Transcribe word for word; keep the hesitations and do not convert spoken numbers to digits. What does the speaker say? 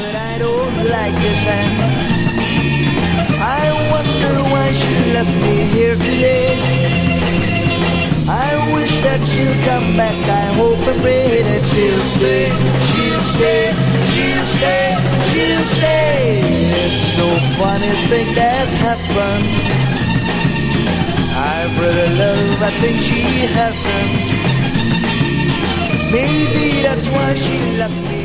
but I don't like this hand. I wonder why she left me here today. I wish that she'll come back. I hope and pray that she'll stay. She'll stay, she'll stay, she'll stay. It's no funny thing that happened. I really love, I think she hasn't. Maybe that's why she left me.